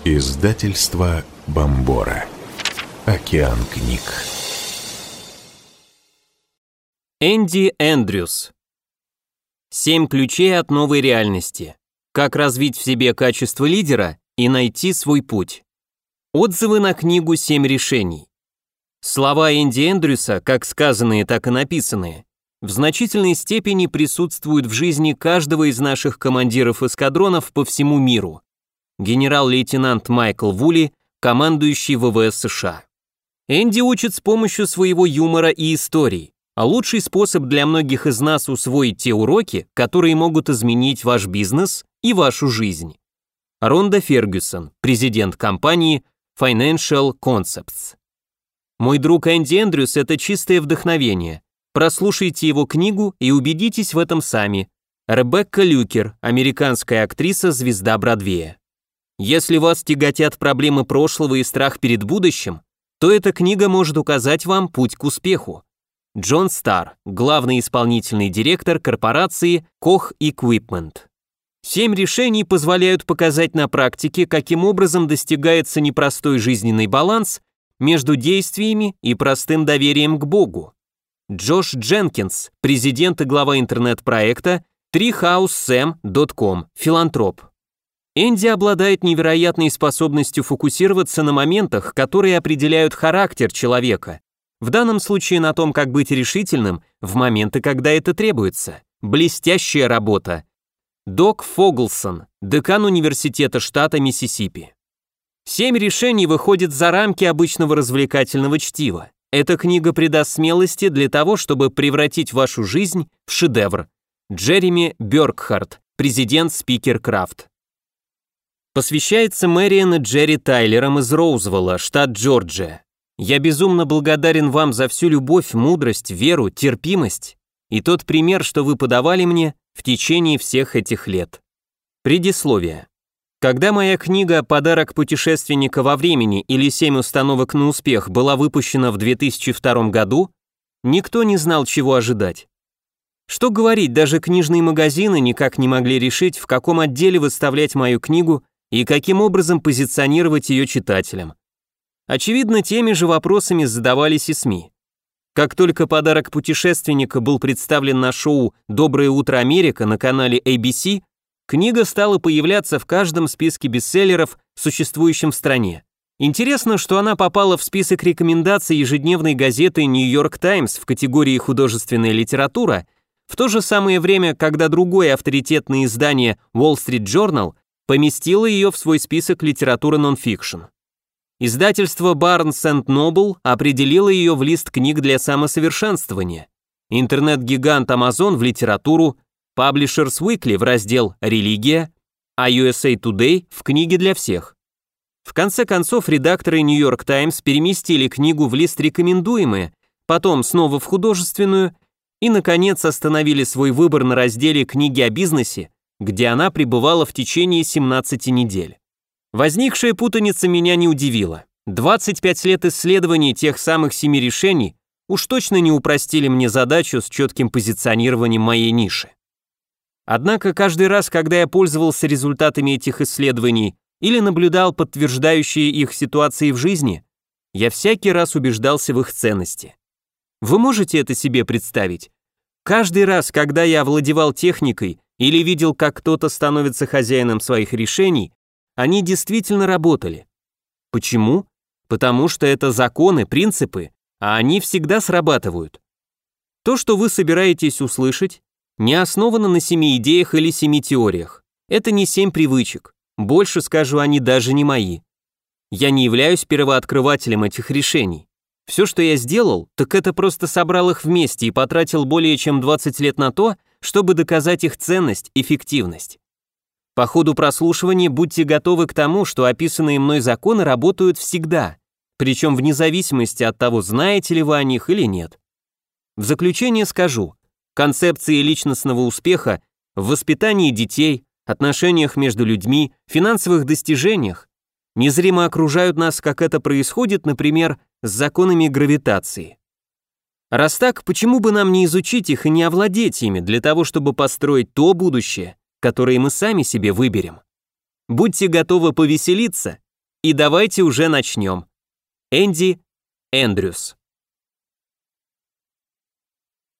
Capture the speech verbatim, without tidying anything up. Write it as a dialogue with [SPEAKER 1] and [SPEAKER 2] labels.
[SPEAKER 1] Издательство Бомбора. Океан книг.
[SPEAKER 2] Энди Эндрюс. Семь ключей от новой реальности. Как развить в себе качество лидера и найти свой путь. Отзывы на книгу «Семь решений». Слова Энди Эндрюса, как сказанные, так и написанные, в значительной степени присутствуют в жизни каждого из наших командиров эскадронов по всему миру. Генерал-лейтенант Майкл Вули, командующий ВВС США. Энди учит с помощью своего юмора и историй, а лучший способ для многих из нас усвоить те уроки, которые могут изменить ваш бизнес и вашу жизнь. Ронда Фергюсон, президент компании Financial Concepts. Мой друг Энди Эндрюс – это чистое вдохновение. Прослушайте его книгу и убедитесь в этом сами. Ребекка Люкер, американская актриса, звезда Бродвея. Если вас тяготят проблемы прошлого и страх перед будущим, то эта книга может указать вам путь к успеху. Джон Стар, главный исполнительный директор корпорации Koch Equipment. Семь решений позволяют показать на практике, каким образом достигается непростой жизненный баланс между действиями и простым доверием к Богу. Джош Дженкинс, президент и глава интернет-проекта три хаус сэм точка ком, филантроп. Энди обладает невероятной способностью фокусироваться на моментах, которые определяют характер человека. В данном случае на том, как быть решительным в моменты, когда это требуется. Блестящая работа. Док Фоглсон, декан университета штата Миссисипи. Семь решений выходит за рамки обычного развлекательного чтива. Эта книга придаст смелости для того, чтобы превратить вашу жизнь в шедевр. Джереми Бёркхарт, президент Спикер Крафт. Посвящается Мэриан и Джерри Тайлерам из Роузвелла, штат Джорджия. Я безумно благодарен вам за всю любовь, мудрость, веру, терпимость и тот пример, что вы подавали мне в течение всех этих лет. Предисловие. Когда моя книга «Подарок путешественника во времени» или «Семь установок на успех» была выпущена в две тысячи втором году, никто не знал, чего ожидать. Что говорить, даже книжные магазины никак не могли решить, в каком отделе выставлять мою книгу и каким образом позиционировать ее читателям. Очевидно, теми же вопросами задавались и СМИ. Как только «Подарок путешественника» был представлен на шоу «Доброе утро, Америка» на канале эй би си, книга стала появляться в каждом списке бестселлеров, существующем в стране. Интересно, что она попала в список рекомендаций ежедневной газеты «Нью-Йорк Таймс» в категории «Художественная литература», в то же самое время, когда другое авторитетное издание Wall Street Journal поместило ее в свой список литературы нон-фикшн. Издательство Barnes энд Noble определило ее в лист книг для самосовершенствования. Интернет-гигант Amazon в литературу, Publishers Weekly в раздел «Религия», а ю эс эй Today в книги для всех. В конце концов, редакторы New York Times переместили книгу в лист «Рекомендуемые», потом снова в художественную и, наконец, остановили свой выбор на разделе «Книги о бизнесе», где она пребывала в течение семнадцати недель. Возникшая путаница меня не удивила. двадцать пять лет исследований тех самых семи решений уж точно не упростили мне задачу с четким позиционированием моей ниши. Однако каждый раз, когда я пользовался результатами этих исследований или наблюдал подтверждающие их ситуации в жизни, я всякий раз убеждался в их ценности. Вы можете это себе представить? Каждый раз, когда я овладевал техникой или видел, как кто-то становится хозяином своих решений, они действительно работали. Почему? Потому что это законы, принципы, а они всегда срабатывают. То, что вы собираетесь услышать, не основано на семи идеях или семи теориях. Это не семь привычек. Больше скажу, они даже не мои. Я не являюсь первооткрывателем этих решений. Все, что я сделал, так это просто собрал их вместе и потратил более чем двадцать лет на то, чтобы доказать их ценность, эффективность. По ходу прослушивания будьте готовы к тому, что описанные мной законы работают всегда, причем вне зависимости от того, знаете ли вы о них или нет. В заключение скажу, концепции личностного успеха в воспитании детей, отношениях между людьми, финансовых достижениях незримо окружают нас, как это происходит, например, с законами гравитации. Раз так, почему бы нам не изучить их и не овладеть ими для того, чтобы построить то будущее, которое мы сами себе выберем? Будьте готовы повеселиться И давайте уже начнем. Энди Эндрюс.